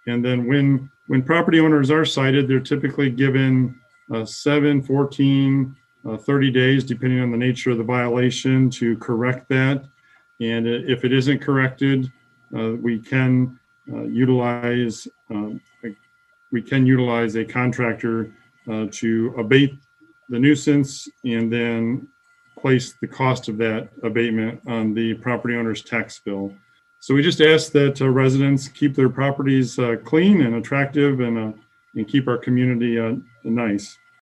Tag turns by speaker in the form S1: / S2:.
S1: And then when property owners are cited, they're typically given 7, 14, 30 days, depending on the nature of the violation, to correct that. And if it isn't corrected, we can utilize a contractor to abate the nuisance and then place the cost of that abatement on the property owner's tax bill. So we just ask that residents keep their properties clean and attractive and keep our community nice.